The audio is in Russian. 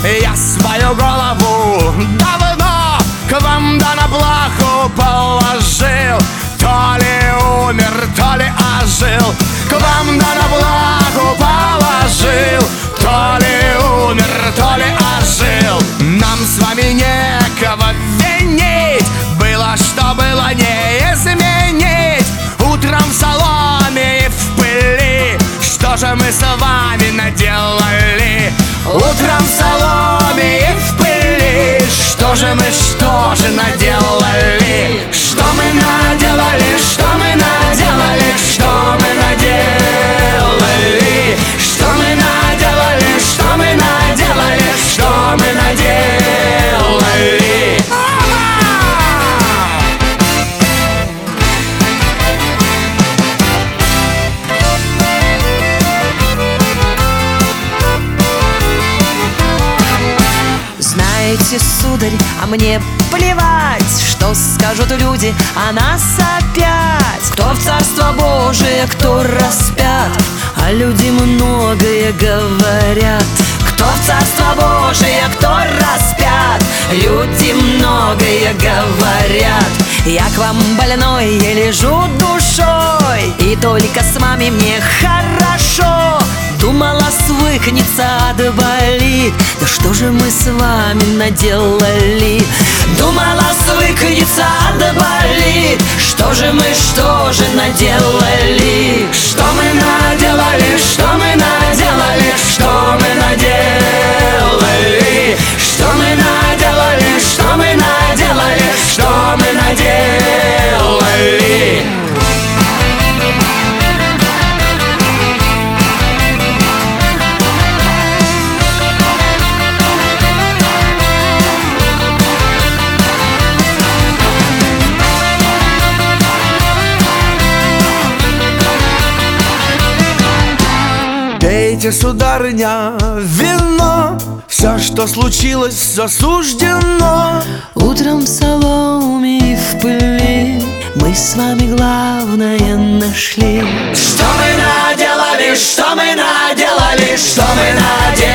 Я свою голову давно к вам да на плаху положил. То ли умер, то ли ожил, к вам да на плаху положил. То ли умер, то ли ожил. Нам с вами некого винить, было, что было, не изменить. Утром в соломе и в пыли, что же мы с вами наделали? Утром в соломе и в пыли, что же наделали? Что мы наделали, что мы наделали, что мы наделали? Что мы наделали, что мы наделали, что мы наделали? Знаете, сударь, а мне плевать, что скажут люди о нас опять. Кто в Царство Божие, кто распят, а люди многое говорят. Кто в Царство Божие, кто распят, люди многое говорят. Я к вам больной, я лежу душой, и только с вами мне хорошо. Думала, свыкнется, отболит, да что же мы с вами наделали? Думала, свыкнется, отболит, что же наделали? Что мы наделали, что мы наделали, что мы наделали? Что мы наделали, что мы наделали, что мы наделали? Пейте, сударыня, вино, все, что случилось, засуждено. Утром в соломе и в пыли мы с вами главное нашли. Что мы наделали, что мы наделали, что мы наделали?